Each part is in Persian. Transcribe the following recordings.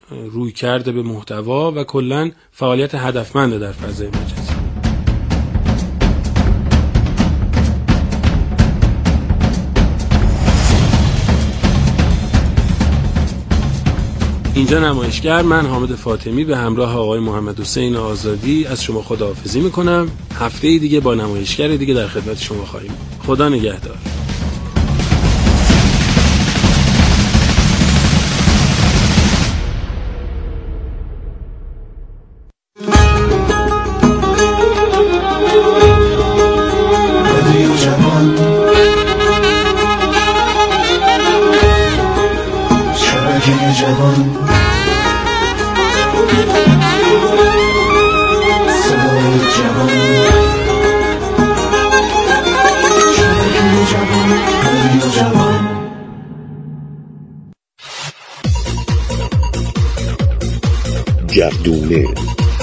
روی کرده به محتوا و کلاً فعالیت هدفمند در فضای مجازی. اینجا نمایشگر، من حامد فاطمی به همراه آقای محمد حسین آزادی از شما خداحافظی میکنم. هفته دیگه با نمایشگر دیگه در خدمت شما خواهیم. خدا نگهدار. گردونه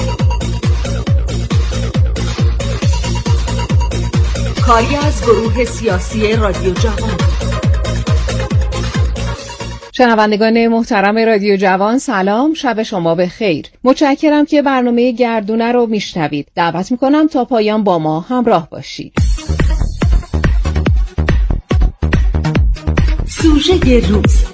کاری از گروه سیاسی رادیو جوان. شنوندگان محترم رادیو جوان، سلام، شب شما بخیر. متشکرم که برنامه گردونه رو میشنوید. دعوت میکنم تا پایان با ما همراه باشید. سوژه روز.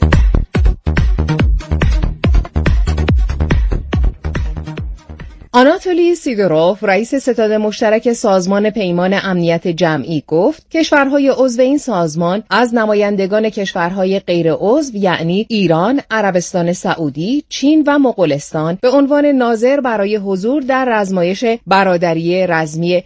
آناتولی سیدوروف، رئیس ستاد مشترک سازمان پیمان امنیت جمعی، گفت کشورهای عضو این سازمان از نمایندگان کشورهای غیر عضو یعنی ایران، عربستان سعودی، چین و مغولستان به عنوان ناظر برای حضور در رزمایش برادری رزمی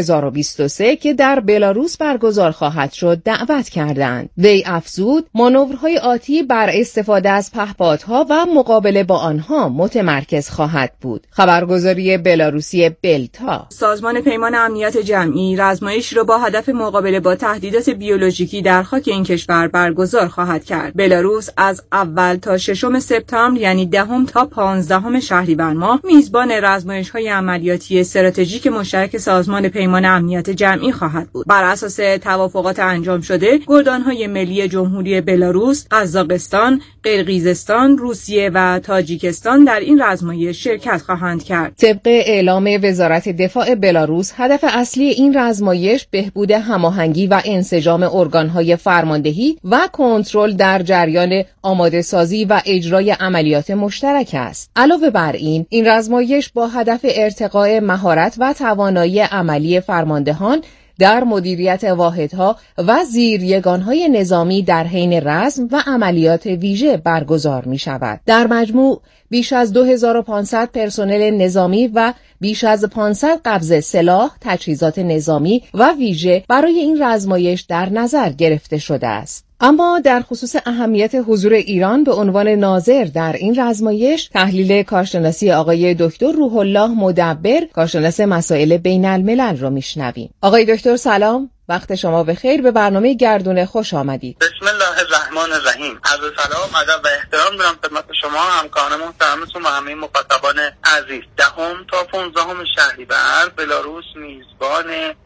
2023 که در بلاروس برگزار خواهد شد دعوت کردند. وی افزود مانورهای آتی بر استفاده از پهپادها و مقابله با آنها متمرکز خواهد بود. خبرگزاری بلاروسی بلتا: سازمان پیمان امنیت جمعی رزمایش را با هدف مقابله با تهدیدات بیولوژیکی در خاک این کشور برگزار خواهد کرد. بلاروس از اول تا 6 سپتامبر یعنی 10 تا 15 شهریور ماه میزبان رزمایش‌های عملیاتی استراتژیک مشترک سازمان پیمان امنیت جمعی خواهد بود. بر اساس توافقات انجام شده، گردان‌های ملی جمهوری بلاروس، قزاقستان، قرقیزستان، روسیه و تاجیکستان در این رزمایش شرکت خواهند کرد. طبق اعلام وزارت دفاع بلاروس، هدف اصلی این رزمایش بهبود هماهنگی و انسجام ارگان‌های فرماندهی و کنترل در جریان آماده‌سازی و اجرای عملیات مشترک است. علاوه بر این رزمایش با هدف ارتقاء مهارت و توانایی عملی فرماندهان در مدیریت واحدها و زیریگانهای نظامی در حین رزم و عملیات ویژه برگزار می شود. در مجموع بیش از 2500 پرسنل نظامی و بیش از 500 قبضه سلاح، تجهیزات نظامی و ویژه برای این رزمایش در نظر گرفته شده است. اما در خصوص اهمیت حضور ایران به عنوان ناظر در این رزمایش، تحلیل کارشناسی آقای دکتر روح الله مدبر، کارشناس مسائل بین الملل را میشنویم. آقای دکتر سلام، وقت شما بخیر، به برنامه گردونه خوش آمدید. بسم الله الرحمن الرحیم. عرض سلام، ادب و احترام دارم خدمت شما همکاران محترمتون و همه مخاطبان عزیز. 10 تا 15 شهریور بلاروس میزبان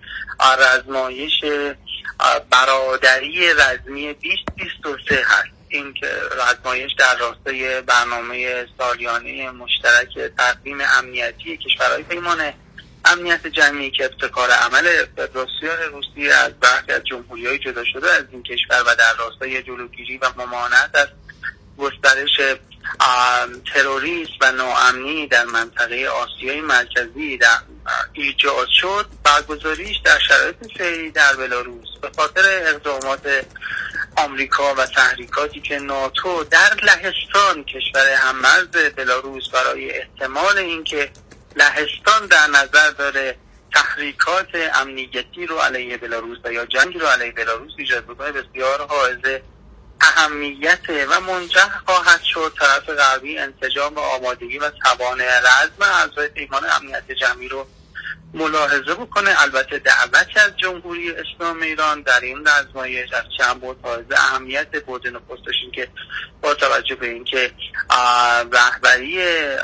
رزمایش برادری رزمی 2023 هست. این که رزمایش در راستای برنامه سالیانه مشترک تقویم امنیتی کشورهای پیمان امنیت جمعی که ابتکار عمل فدراسیون روسیه از برخی از جمهوری‌های جدا شده از این کشور و در راستای جلوگیری و ممانعت از گسترش تروریسم و ناامنی در منطقه آسیای مرکزی در ایجاد شد، برگزاریش در شرایط فعلی در بلاروس به خاطر اقدامات آمریکا و تحریکاتی که ناتو در لهستان، کشور هم‌مرز بلاروس، برای احتمال اینکه لهستان در نظر داره تحریکات امنیتی رو علیه بلاروس و یا جنگی رو علیه بلاروس ایجاد بکنه، بسیار حائز اهمیت و منجر خواهد شد طرف غربی انسجام و آمادگی و توان رزم اعضای پیمان امنیت جمعی رو ملاحظه بکنه. البته دعوت از جمهوری اسلامی ایران در این رزمایش از چند بود حائز اهمیت بود. نخستش این که با توجه به اینکه رهبری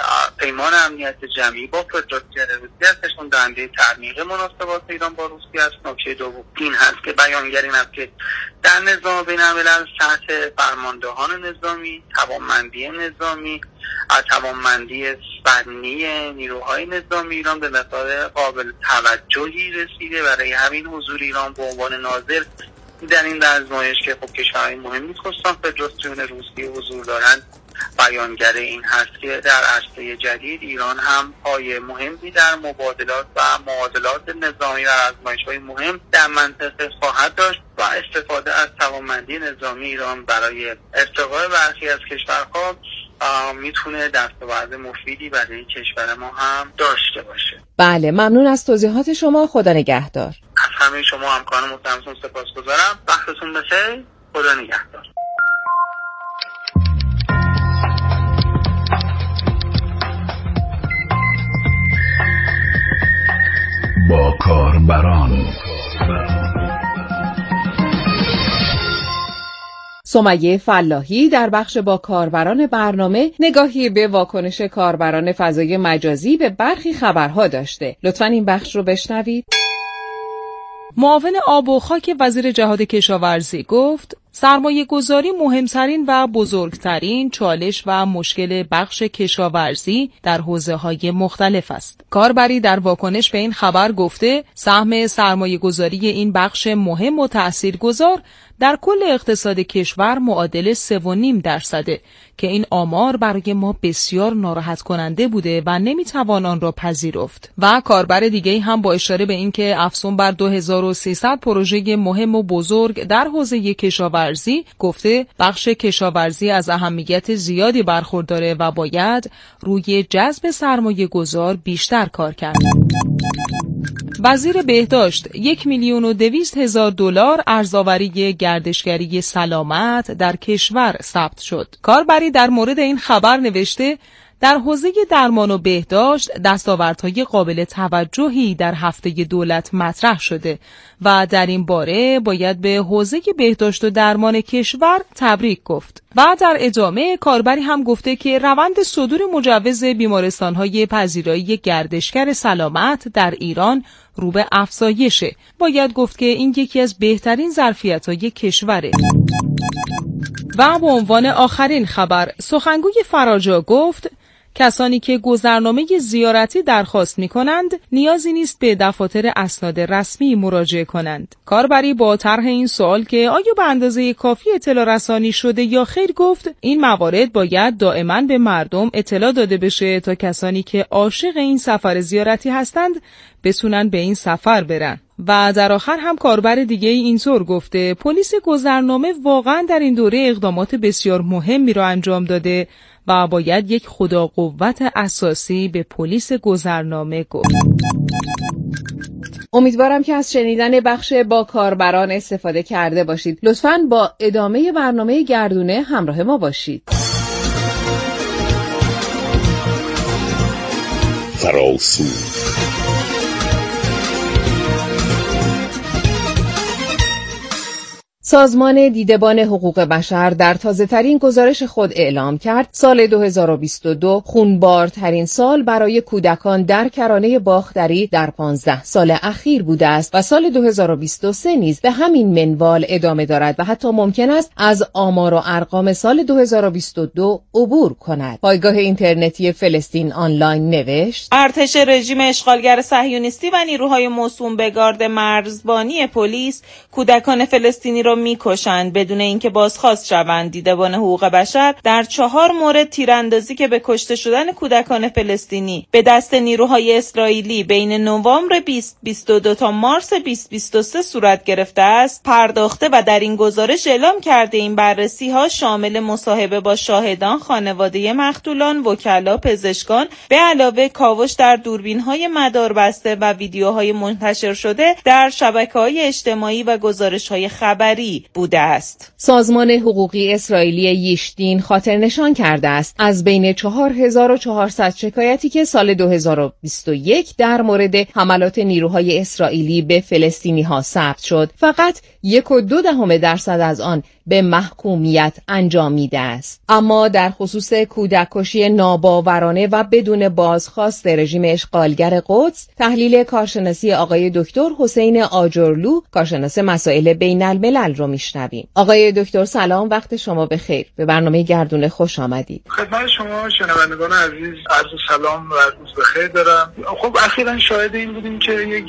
پیمان امنیت جمعی با فدراسیون روسیه است، نشون دهنده تعمیق مناسبات ایران با روسیه است. نکته دوم این هست که بیانگر این است که در نظام بین‌الملل سطح فرماندهان نظامی، توانمندی نظامی، توانمندی فنی نیروهای نظامی ایران به مقدار قابل توجهی رسیده. برای همین حضور ایران به عنوان ناظر در این رزمایش که خب کشورهای مهمی خصوصا فدراسیون روسیه حضور دارند بیانگر این هست که در عرصه جدید ایران هم پای مهمی در مبادلات و معادلات نظامی و رزمایش‌های مهم در منطقه خواهد داشت و استفاده از توانمندی نظامی ایران برای ارتقاء برخی از کشورها میتونه دستاورد مفیدی برای کشور ما هم داشته باشه. بله، ممنون از توضیحات شما. خدا نگهدار. از همه شما همکاران محترمتون سپاسگزارم. وقتتون بخیر. خدا نگهدار. با کاربران. سمیه فلاحی در بخش با کاربران برنامه نگاهی به واکنش کاربران فضای مجازی به برخی خبرها داشته. لطفاً این بخش رو بشنوید. معاون آب و خاک وزیر جهاد کشاورزی گفت سرمایه گذاری مهمترین و بزرگترین چالش و مشکل بخش کشاورزی در حوزه‌های مختلف است. کاربری در واکنش به این خبر گفته سهم سرمایه گذاری این بخش مهم و تأثیرگذار در کل اقتصاد کشور معادل 3.5% که این آمار برای ما بسیار ناراحت کننده بوده و نمیتوان آن را پذیرفت. و کاربر دیگه هم با اشاره به این که افزون بر 2300 پروژه مهم و بزرگ در حوزه کشاورزی گفته بخش کشاورزی از اهمیت زیادی برخورداره و باید روی جذب سرمایه گذار بیشتر کار کرد. وزیر بهداشت 1,200,000 دلار ارزآوری گردشگری سلامت در کشور ثبت شد. کاربری در مورد این خبر نوشته در حوزه درمان و بهداشت دستاوردهای قابل توجهی در هفته دولت مطرح شده و در این باره باید به حوزه بهداشت و درمان کشور تبریک گفت. و در ادامه کاربری هم گفته که روند صدور مجوز بیمارستان‌های پذیرایی گردشگر سلامت در ایران رو به افزایشه. باید گفت که این یکی از بهترین ظرفیت‌های کشوره. و به عنوان آخرین خبر سخنگوی فراجا گفت کسانی که گذرنامه زیارتی درخواست می‌کنند نیازی نیست به دفاتر اسناد رسمی مراجعه کنند. کاربری با طرح این سوال که آیا به اندازه کافی اطلاع رسانی شده یا خیر گفت این موارد باید دائما به مردم اطلاع داده بشه تا کسانی که عاشق این سفر زیارتی هستند بتونن به این سفر برن. و در آخر هم کاربر دیگه اینطور گفته پلیس گذرنامه واقعا در این دوره اقدامات بسیار مهمی را انجام داده و باید یک خدا قوت اساسی به پلیس گذرنامه گفت. امیدوارم که از شنیدن بخش با کاربران استفاده کرده باشید. لطفاً با ادامه برنامه گردونه همراه ما باشید. فراسو سازمان دیدبان حقوق بشر در تازه‌ترین گزارش خود اعلام کرد سال 2022 خونبارترین سال برای کودکان در کرانه باختری در 15 سال اخیر بوده است و سال 2023 نیز به همین منوال ادامه دارد و حتی ممکن است از آمار و ارقام سال 2022 عبور کند. پایگاه اینترنتی فلسطین آنلاین نوشت ارتش رژیم اشغالگر صهیونیستی و نیروهای موسوم به گارد مرزبانی پلیس کودکان فلسطینی را میکشند بدون اینکه بازخواست شوند. دیدبان حقوق بشر در 4 مورد تیراندازی که به کشته شدن کودکان فلسطینی به دست نیروهای اسرائیلی بین نوامبر 2022 تا مارس 2023 صورت گرفته است پرداخته و در این گزارش اعلام کرده این بررسی ها شامل مصاحبه با شاهدان، خانواده مقتولان، وکلا، پزشکان به علاوه کاوش در دوربین های مداربسته و ویدیوهای منتشر شده در شبکه‌های اجتماعی و گزارش‌های خبری بوده است. سازمان حقوقی اسرائیلی یشتین خاطر نشان کرده است از بین 4400 شکایتی که سال 2021 در مورد حملات نیروهای اسرائیلی به فلسطینی ها ثبت شد، فقط 1.2% از آن به محکومیت انجامیده است. اما در خصوص کودککشی ناباورانه و بدون بازخواست رژیم اشغالگر قدس، تحلیل کارشناسی آقای دکتر حسین آجرلو، کارشناس مسائل بین الملل رو میشنویم. آقای دکتر سلام، وقت شما بخیر. به برنامه گردونه خوش آمدید. خدمت شما شنوندگان عزیز عرض سلام و روز بخیر دارم. خب اخیراً شاهد این بودیم که یک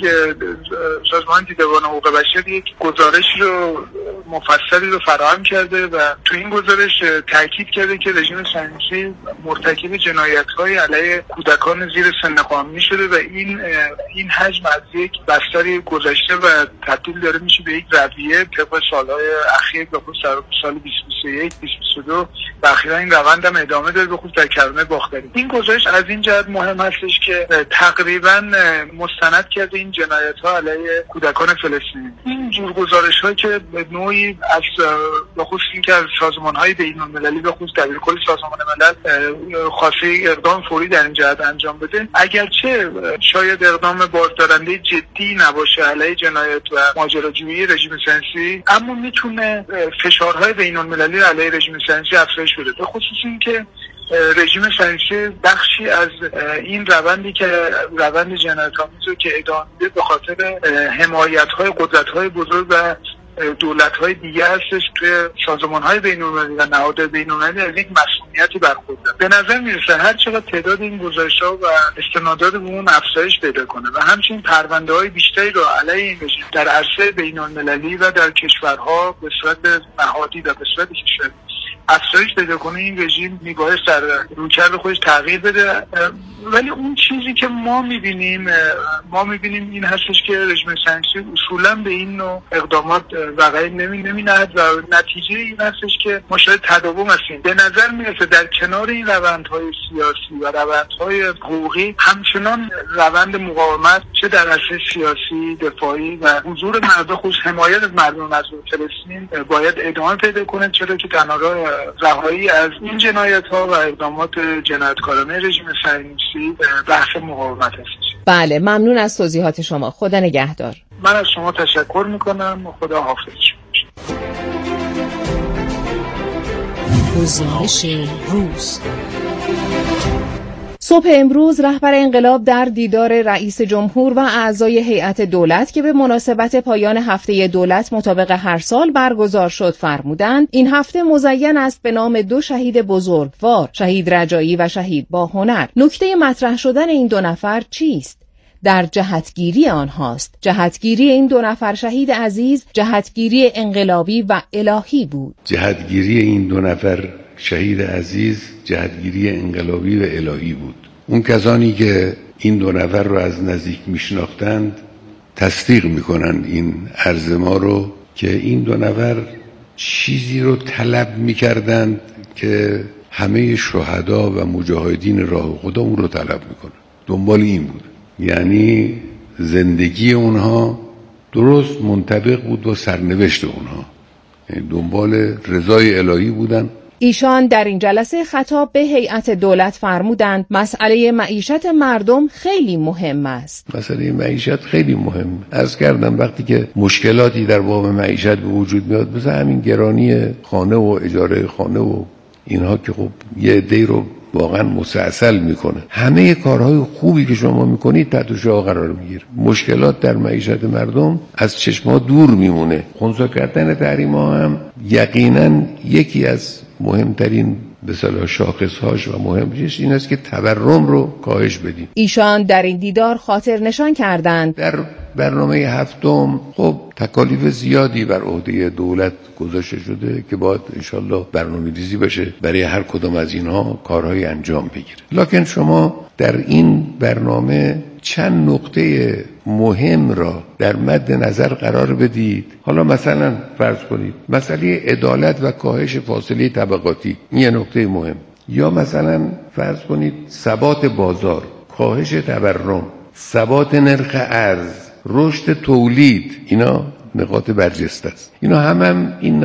سازمان دیدبان حقوق بشر یک گزارش رو مفصلی رو فراهم کرده و تو این گزارش تاکید کرده که رژیم صهیونیستی مرتکب جنایت‌های علیه کودکان زیر سن قانونی شده و این حجم از یک بستری گذشته و تبدیل داره میشه به یک رویه طبق سالهای اخیر، به خصوص سال 2021 2022 و اخیراً این روند هم ادامه داره، به خصوص در کرانه باختری. این گزارش از این جهت مهم هستش که تقریباً مستند کرده این جنایت‌ها علیه کودکان فلسطینی. این جور گزارش‌ها که به نوعی از به خصوص اینکه از سازمان‌های بین‌المللی به خصوص دبیرکل سازمان ملل خواسته اقدام فوری در این جهت انجام بده، اگرچه شاید اقدام بازدارنده جدی نباشه علیه جنایت و ماجراجویی رژیم صهیونیستی، اما میتونه فشارهای بین‌المللی علیه رژیم صهیونیستی افزایش بده، به خصوص اینکه رژیم صهیونیستی بخشی از این روندی که روند جنایت‌آمیزی که ادامه میده به خاطر حمایت‌های قدرت‌های بزرگ و دولت‌های دیگه هستش توی سازمان‌های بین‌المللی و نهادهای بین‌المللی از یک مسئولیتی برخوردارن. به نظر میرسه هر چقدر تعداد این گزارش‌ها و استنادات به اون افزایش پیدا کنه و همچنین پرونده‌های بیشتری رو علیه این رژیم در عرصه بین‌المللی و در کشورها به صورت نهادی و به صورت کشوری افزایش پیدا کنه، این رژیم میبایست در رویکرد خودش تغییر بده. ولی اون چیزی که ما میبینیم این هستش که رژیم صهیونیستی اصولا به این نوع اقدامات وقعی نمی‌نهد و نتیجه این هستش که ما شاید تداوم هستیم. به نظر میرسه در کنار این روندهای سیاسی و روندهای حقوقی همچنان روند مقاومت چه در عرصه سیاسی، دفاعی و حضور مردم، خصوص حمایت از مردم مظلوم فلسطین باید ادامه پیدا کنه، چرا که تنها راه رهایی از این جنایت‌ها و اقدامات جنایتکارانه رژیم صهیونیستی بحث مقاومت است. بله، ممنون از توضیحات شما. خدا نگهدار. من از شما تشکر میکنم. خدا حافظ. گزارش روز. صبح امروز رهبر انقلاب در دیدار رئیس جمهور و اعضای هیئت دولت که به مناسبت پایان هفته دولت مطابق هر سال برگزار شد فرمودند این هفته مزین است به نام دو شهید بزرگوار، شهید رجایی و شهید با هنر. نکته مطرح شدن این دو نفر چیست؟ در جهتگیری آنهاست. جهتگیری این دو نفر شهید عزیز جهتگیری انقلابی و الهی بود. جهتگیری این دو نفر شهید عزیز جهتگیری انقلابی و الهی بود. اون کسانی که این دو نفر رو از نزدیک میشناختند تصدیق میکنن این عرض ما رو که این دو نفر چیزی رو طلب میکردند که همه شهدا و مجاهدین راه خدا اون رو طلب میکنن. دنبال این بود، یعنی زندگی اونها درست منطبق بود با سرنوشت اونها، یعنی دنبال رضای الهی بودن. ایشان در این جلسه خطاب به هیئت دولت فرمودند مسئله معیشت مردم خیلی مهم است. مسئله معیشت خیلی مهم. عرض کردم وقتی که مشکلاتی در باب معیشت به وجود میاد، مثل همین گرانی خانه و اجاره خانه و اینها که خب یه عده‌ای رو واقعا مستعسل میکنه، همه کارهای خوبی که شما میکنید تحت شعاع قرار میگیره. مشکلات در معیشت مردم از چشم‌ها دور میمونه. خنثی کردن تحریم‌ها هم یقینا یکی از مهمترین به اصطلاح شاخص‌هاش و مهمش این است که تورم رو کاهش بدیم. ایشان در این دیدار خاطر نشان کردند در برنامه هفتم خب تکالیف زیادی بر عهده دولت گذاشته شده که باید انشالله برنامه‌ریزی بشه برای هر کدام از اینها کارهای انجام بگیره. لکن شما در این برنامه چند نقطه مهم را در مد نظر قرار بدید. حالا مثلا فرض کنید مسئله عدالت و کاهش فاصله طبقاتی، این یه نقطه مهم. یا مثلا فرض کنید ثبات بازار، کاهش تورم، ثبات نرخ ارز، رشد تولید، اینا نقاط برجسته است. اینا هم این نقاط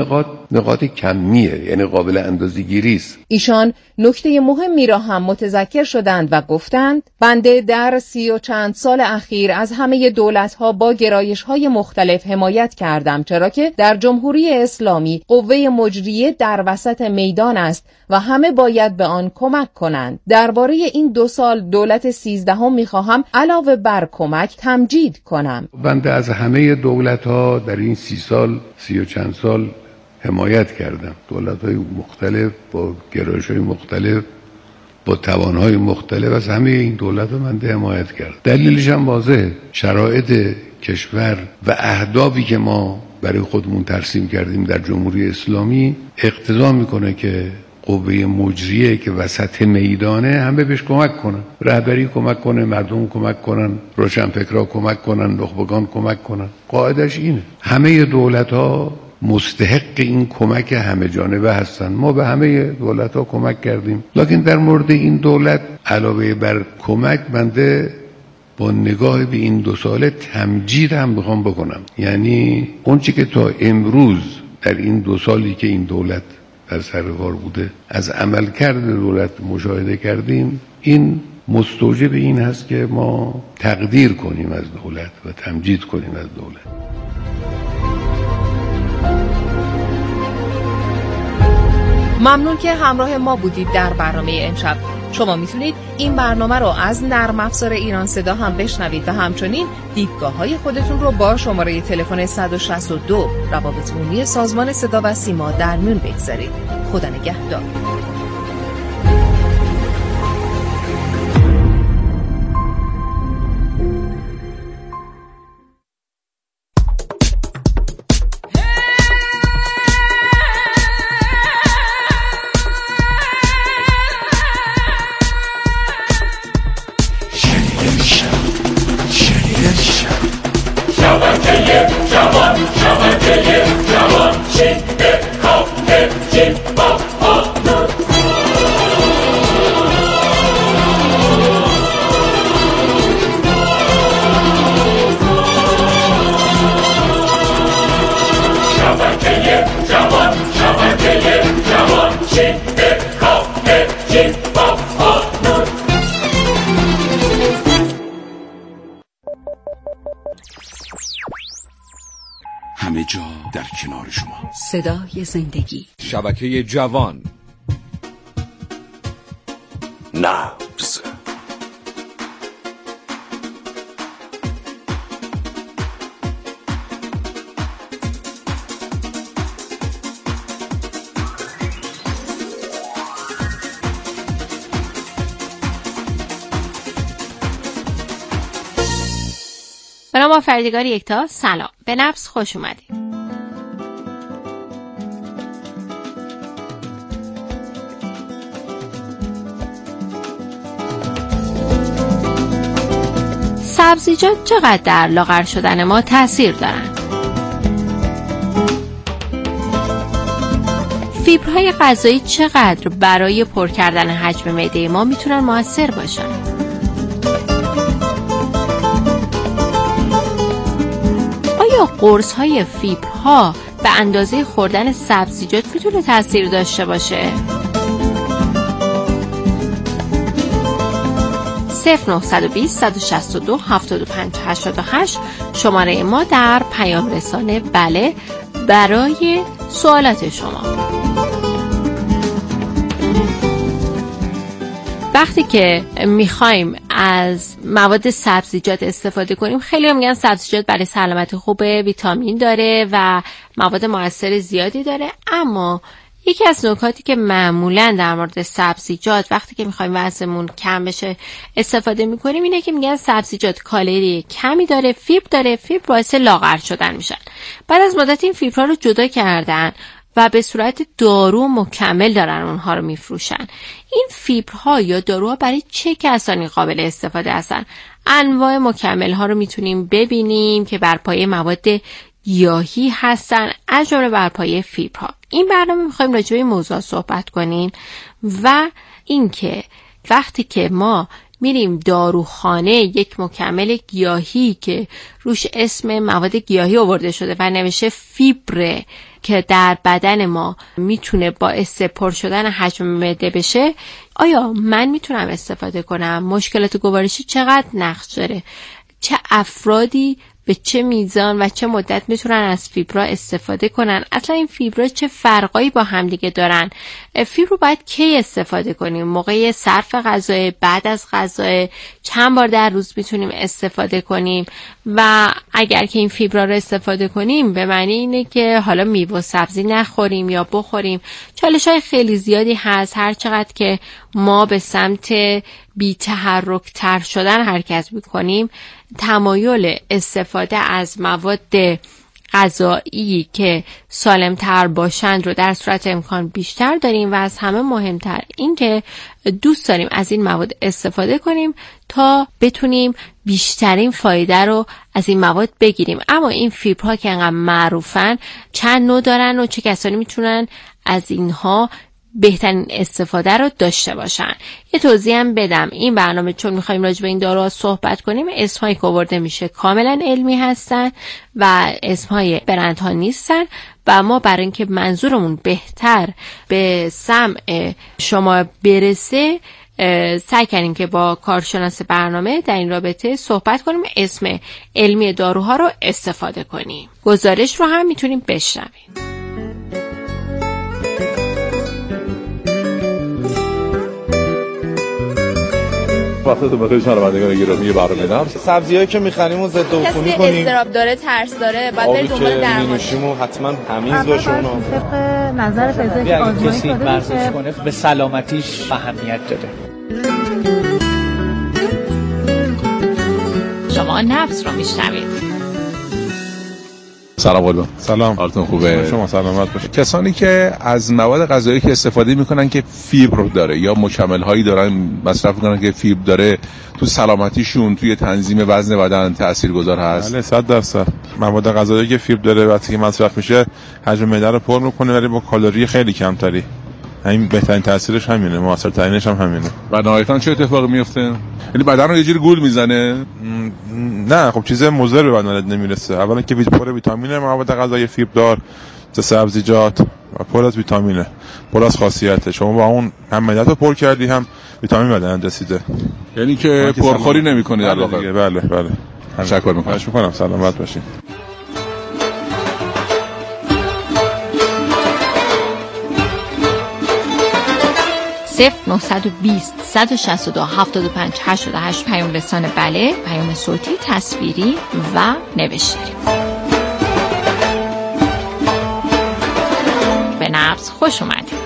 نقاط کمیه، یعنی قابل اندازه‌گیری است. ایشان نکته مهمی را هم متذکر شدند و گفتند بنده در 30 و چند سال اخیر از همه دولت‌ها با گرایش‌های مختلف حمایت کردم، چرا که در جمهوری اسلامی قوه مجریه در وسط میدان است و همه باید به آن کمک کنند. درباره این 2 سال دولت 13 می‌خواهم علاوه بر کمک تمجید کنم. بنده از همه دولت‌ها در این 30 سال 30 و چند سال حمایت کردم. دولت‌های مختلف با گرایش‌های مختلف با توان‌های مختلف از همه این دولت‌ها من حمایت کردم. دلیلش هم واضحه. شرایط کشور و اهدافی که ما برای خودمون ترسیم کردیم در جمهوری اسلامی اقتضا میکنه که قوه مجریه که وسط میدانه همه بهش کمک کنن، رهبری کمک کنه، مردم کمک کنن، روشنفکرها کمک کنن، نخبگان کمک کنن. قاعدش اینه. همه دولت‌ها مستحق این کمک همه جانبه هستن. ما به همه دولت‌ها کمک کردیم، لکن در مورد این دولت علاوه بر کمک بنده با نگاه به این 2 ساله تمجید هم میخوام بکنم. یعنی اون چی که تا امروز در این 2 سالی که این دولت در سر کار بوده از عملکرد دولت مشاهده کردیم، این مستوجب این هست که ما تقدیر کنیم از دولت و تمجید کنیم از دولت. ممنون که همراه ما بودید در برنامه امشب. شما میتونید این برنامه رو از نرم افزار ایران صدا هم بشنوید و همچنین دیدگاه‌های خودتون رو با شماره تلفن 162 روابط عمومی سازمان صدا و سیما در میون بگذارید. خدا نگهدار. همه جا در کنار شما. صدای زندگی. شبکه جوان. نبض. به نام آفریدگار یکتا. سلام، به نبض خوش اومدید. سبزیجات چقدر در لاغر شدن ما تأثیر دارن؟ فیبرهای غذایی چقدر برای پر کردن حجم معده ما میتونن مؤثر باشن؟ آیا قرص‌های فیبرها به اندازه خوردن سبزیجات میتونه تأثیر داشته باشه؟ 0920 162 75 88 شماره ما در پیام رسانه بله برای سوالات شما. وقتی که میخوایم از مواد سبزیجات استفاده کنیم، خیلی میگن سبزیجات برای سلامت خوبه، ویتامین داره و مواد مؤثر زیادی داره، اما یکی از نکاتی که معمولا در مورد سبزیجات وقتی که میخوایم وزنمون کم بشه استفاده میکنیم اینه که میگن سبزیجات کالری کمی داره، فیبر داره، فیبر باعث لاغر شدن میشن. بعد از مدت این فیبرها رو جدا کردن و به صورت دارو مکمل دارن اونها رو میفروشن. این فیبرها یا داروها برای چه کسانی قابل استفاده هستن؟ انواع مکمل ها رو میتونیم ببینیم که بر پایه مواد گیاهی هستن، از جمله بر پایه فیبرها. این برنامه میخوایم راجع به این موضوع صحبت کنیم و اینکه وقتی که ما میریم داروخانه یک مکمل گیاهی که روش اسم مواد گیاهی آورده شده و نوشته فیبر که در بدن ما میتونه باعث پر شدن حجم معده بشه، آیا من میتونم استفاده کنم؟ مشکلات گوارشی چقدر نقش داره؟ چه افرادی به چه میزان و چه مدت میتونن از فیبرا استفاده کنن؟ اصلا این فیبرا چه فرقایی با هم دیگه دارن؟ فیبر رو باید کی استفاده کنیم؟ موقع صرف غذا، بعد از غذا، چند بار در روز میتونیم استفاده کنیم؟ و اگر که این فیبرا رو استفاده کنیم به معنی اینه که حالا میوه و سبزی نخوریم یا بخوریم؟ چالش‌های خیلی زیادی هست. هر چقدر که ما به سمت بی تحرک تر شدن حرکت میکنیم، تمایل استفاده از مواد غذایی که سالم تر باشند رو در صورت امکان بیشتر داریم و از همه مهمتر این که دوست داریم از این مواد استفاده کنیم تا بتونیم بیشترین فایده رو از این مواد بگیریم. اما این فیبرها که انقدر معروفن چند نوع دارن و چه کسانی میتونن از اینها بهترین استفاده رو داشته باشن؟ یه توضیح هم بدم. این برنامه چون میخوایم راجع به این داروها صحبت کنیم، اسمهایی که آورده میشه کاملا علمی هستن و اسمهای برندها نیستن و ما برای اینکه منظورمون بهتر به سمع شما برسه سعی کردیم که با کارشناس برنامه در این رابطه صحبت کنیم، اسم علمی داروها رو استفاده کنیم. گزارش رو هم میتونیم بشنویم. وقتتون بخیر شنوندگان گرامی برنامه نبض. سبزیایی که می‌خریم و ضد عفونی کنیم. کسی استراب داره، ترس داره، بعد برید دنبال درمانشیمو حتما تمیز باشه اونو. طبق نظر پزشک آزمایش کسی ورزش کنه به سلامتیش اهمیت داره. شما نبض رو میشنوید. سلام قربان. سلام. حالتون خوبه؟ شما سلامت باشید. کسانی که از مواد غذایی که استفاده میکنن که فیبر داره یا مکمل هایی دارن مصرف میکنن که فیبر داره، تو سلامتیشون توی تنظیم وزن بدن تاثیرگذار هست؟ بله 100%. مواد غذایی که فیبر داره وقتی که مصرف میشه حجم معده رو پر میکنه ولی با کالری خیلی کمتری. همین بهترین تاثیرش همینه، موثرترینش هم همینه. و نهایتاً چه اتفاقی میفته؟ یعنی بدن رو یه جوری گول میزنه؟ نه خب چیز مضر به بدنت نمیرسه. اولا که پر ویتامینه، مواد غذایی فیبر دار، سبزیجات و پر از ویتامینه، پر از خاصیته. شما با اون هم معدت رو پر کردی هم ویتامین بدنت رسیده. یعنی که پرخوری نمی‌کنی در واقع. بله. تشکر می‌کنم. سلامت باشین. 0920 162 75 88 پیام رسان بله، پیام صوتی، تصویری و نوشتاری. به نبض خوش اومدید.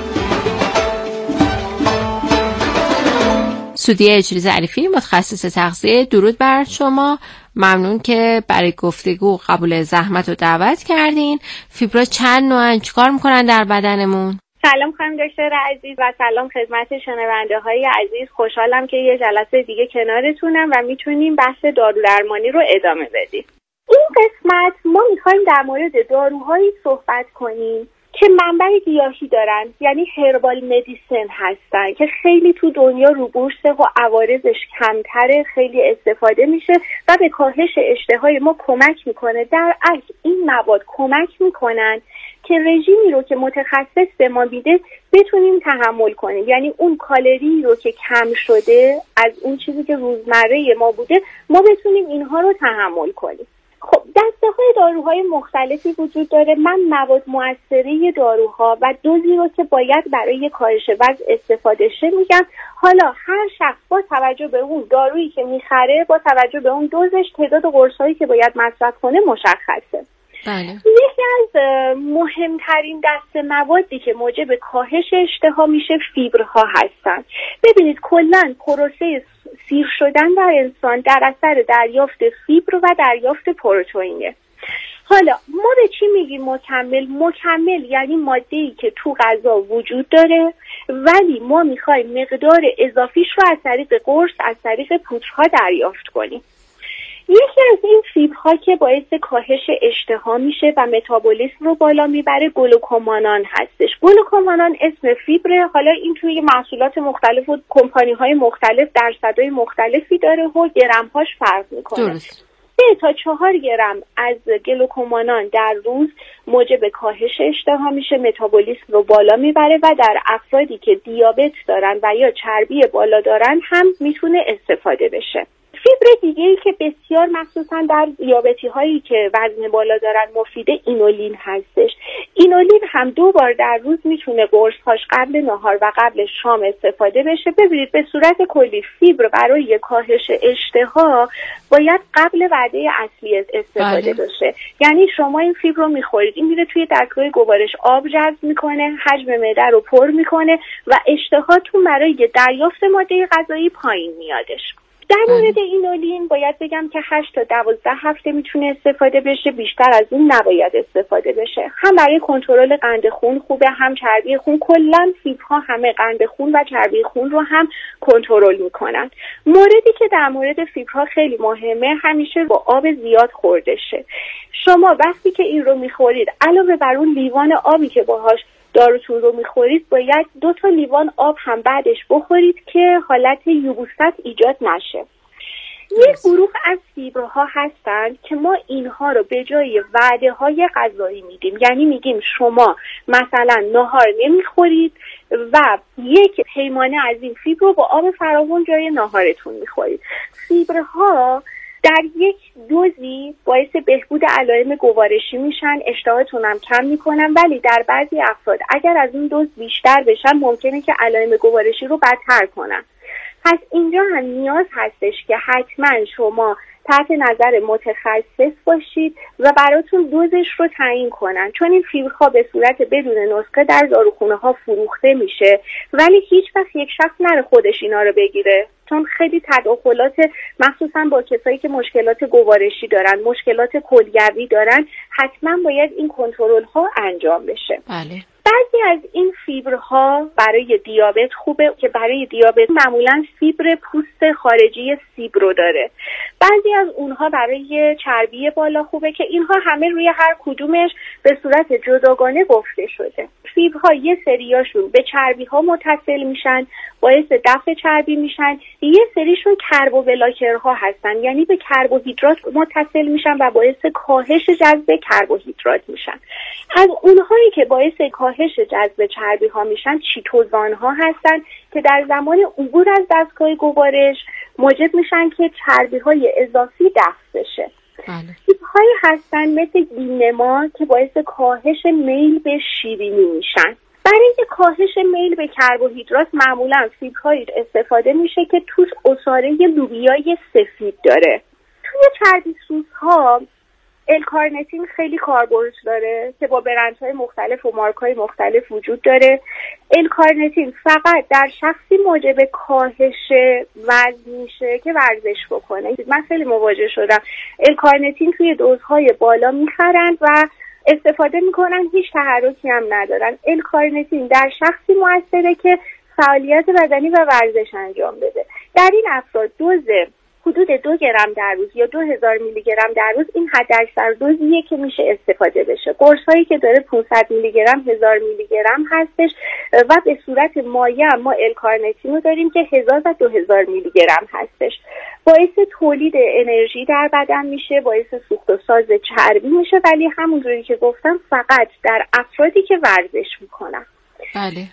سودیه اجری ظریفی، متخصص تغذیه، درود بر شما. ممنون که برای گفتگو قبول زحمت و دعوت کردین. فیبرا چند نوعن، چیکار میکنن در بدنمون؟ سلام خانم دکتر عزیز و سلام خدمت شنونده های عزیز. خوشحالم که یه جلسه دیگه کنارتونم و میتونیم بحث دارو درمانی رو ادامه بدیم. این قسمت ما میخوایم در مورد داروهایی صحبت کنیم که منبع گیاهی دارن، یعنی هربال مدیسن هستن که خیلی تو دنیا رو بورسه و عوارضش کمتره، خیلی استفاده میشه و به کاهش اشتهای ما کمک میکنه. در اصل این مواد کمک میکنن که رژیمی رو که متخصص به ما میده بتونیم تحمل کنیم، یعنی اون کالری رو که کم شده از اون چیزی که روزمره ما بوده ما بتونیم اینها رو تحمل کنیم. خب دسته‌های داروهای مختلفی وجود داره. من مواد مؤثره داروها و دوزی رو که باید برای کاهش وزن استفاده شه میگم. حالا هر شخص با توجه به اون دارویی که میخره، با توجه به اون دوزش، تعداد قرص‌هایی که باید مصرف کنه مشخصه. بله. یکی از مهمترین دسته موادی که موجب کاهش اشتها میشه فیبرها هستن. ببینید کلاً پروسه سیر شدن در انسان در اثر دریافت فیبر و دریافت پروتئینه. حالا ما به چی میگیم مکمل؟ مکمل یعنی ماده‌ای که تو غذا وجود داره ولی ما میخوایم مقدار اضافیش رو از طریق قرص، از طریق پودرها دریافت کنیم. یکی از این فیبرها که باعث کاهش اشتها میشه و متابولیسم رو بالا میبره گلوکومانان هستش. گلوکومانان اسم فیبره، حالا این توی محصولات مختلف و کمپانی‌های مختلف درصدهای مختلفی داره و گرم‌هاش فرق میکنه. درست. 3 تا 4 گرم از گلوکومانان در روز موجب کاهش اشتها میشه، متابولیسم رو بالا میبره و در افرادی که دیابت دارن و یا چربی بالا دارن هم میتونه استفاده بشه. فیبر دیگه‌ای که بسیار مخصوصا در دیابتی هایی که وزن بالا دارن مفیده اینولین هستش. اینولین هم 2 بار در روز میتونه قرص‌هاش قبل نهار و قبل شام استفاده بشه. ببینید به صورت کلی فیبر برای کاهش اشتها باید قبل وعده اصلی استفاده بشه. یعنی شما این فیبر رو میخورید، این میره توی دستگاه گوارش، آب جذب میکنه، حجم معده رو پر میکنه و اشتهاتون برای دریافت ماده غذایی پایین میادش. در مورد اینولین باید بگم که 8 تا 12 هفته میتونه استفاده بشه، بیشتر از این نباید استفاده بشه. هم برای کنترل قند خون خوبه، هم چربی خون. کلا فیبرها همه قند خون و چربی خون رو هم کنترل میکنن. موردی که در مورد فیبرها خیلی مهمه، همیشه با آب زیاد خورده شه. شما وقتی که این رو میخورید علاوه بر اون لیوان آبی که باهاش داروتون رو میخورید باید 2 تا لیوان آب هم بعدش بخورید که حالت یبوست ایجاد نشه. یک گروه از فیبرها هستند که ما اینها رو به جای وعده های غذایی میدیم. یعنی میگیم شما مثلا نهار نمیخورید و 1 پیمانه از این فیبر رو با آب فراوان جای نهارتون میخورید. فیبرها در یک دوزی باعث بهبود علائم گوارشی میشن، اشتهاتون هم کم میکنن، ولی در بعضی افراد اگر از این دوز بیشتر بشن ممکنه که علائم گوارشی رو بدتر کنن. پس اینجا هم نیاز هستش که حتما شما تحت نظر متخصص باشید و براتون دوزش رو تعیین کنن، چون این فیبرها به صورت بدون نسخه در داروخونه ها فروخته میشه، ولی هیچ وقت یک شخص نره خودش اینا رو بگیره، چون خیلی تداخلات مخصوصا با کسایی که مشکلات گوارشی دارن، مشکلات کلیوی دارن، حتما باید این کنترل ها انجام بشه. بله. بعضی از این فیبرها برای دیابت خوبه که برای دیابت معمولا فیبر پوست خارجی سیب رو داره. بعضی از اونها برای چربی بالا خوبه که اینها همه روی هر کدومش به صورت جداگانه گفته شده. فیبرها یه سریاشون به چربی ها متصل میشن، باعث دفع چربی میشن، یه سریشون کربوبلاکرها هستن، یعنی به کربوهیدرات متصل میشن و باعث کاهش جذب کربوهیدرات میشن. از اونهایی که باعث کاهش جذب چربی ها میشن چیتوزان ها هستن که در زمان عبور از دستگاه گوارش موجب میشن که چربی های اضافی دفع بشه. فیبرهایی هستن مثل گینما که باعث کاهش میل به شیرینی میشن. برای اینکه کاهش میل به کربوهیدرات معمولا فیبرهایی استفاده میشه که توش عصاره لوبیای سفید داره. توی چربی سوزها الکارنتین خیلی کاربرد داره که با برندهای مختلف و مارکهای مختلف وجود داره. الکارنتین فقط در شخصی موجب کاهش وزن میشه که ورزش بکنه. من خیلی مواجه شدم الکارنتین توی دوزهای بالا میخرند و استفاده میکنن، هیچ تحرکی هم ندارن. الکارنتین در شخصی موثره که فعالیت بدنی و ورزش انجام بده. در این افراد دوز حدود 2 گرم در روز یا 2000 میلی گرم در روز این حداکثر دوزیه که میشه استفاده بشه. قرصایی که داره 500 میلی گرم 1000 میلی گرم هستش و به صورت مایع ما الکارنتین رو داریم که 1000 و 2000 میلی گرم هستش. باعث تولید انرژی در بدن میشه، باعث سوخت و ساز چربی میشه، ولی همونجوری که گفتم فقط در افرادی که ورزش میکنن. بله.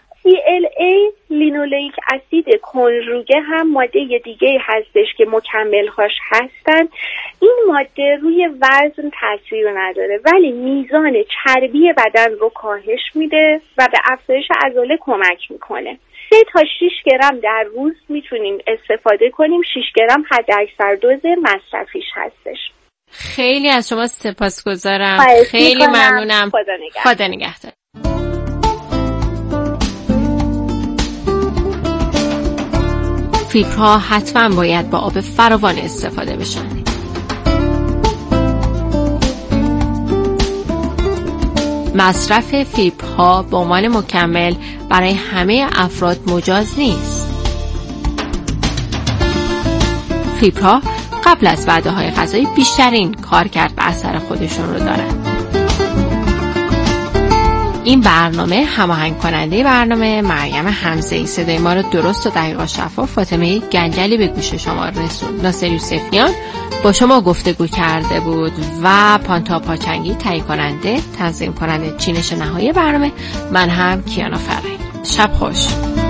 PLA لینولیک اسید کنژوگه هم ماده دیگه هستش که مکمل‌هاش هستن. این ماده روی وزن تاثیر نداره ولی میزان چربی بدن رو کاهش میده و به افزایش عضله کمک میکنه. 3 تا 6 گرم در روز میتونیم استفاده کنیم. 6 گرم حداکثر دوز مصرفیش هستش. خیلی از شما سپاسگزارم. خیلی ممنونم. خدا نگهدار. فیبرها حتما باید با آب فراوان استفاده بشن. مصرف فیبرها به عنوان مکمل برای همه افراد مجاز نیست. فیبرها قبل از وعده‌های غذایی بیشترین کارکرد و اثر خودشون رو دارن. این برنامه هماهنگ کننده برنامه مریم حمزه‌ای، صدای ما رو درست و دقیق و شفاف فاطمه گنجلی به گوش شما رسوند. ناصر یوسفیان با شما گفتگو کرده بود و پانتا پاچنگی تهیه کننده، تنظیم کننده چینش نهایی برنامه، من هم کیانا فرهی. شب خوش.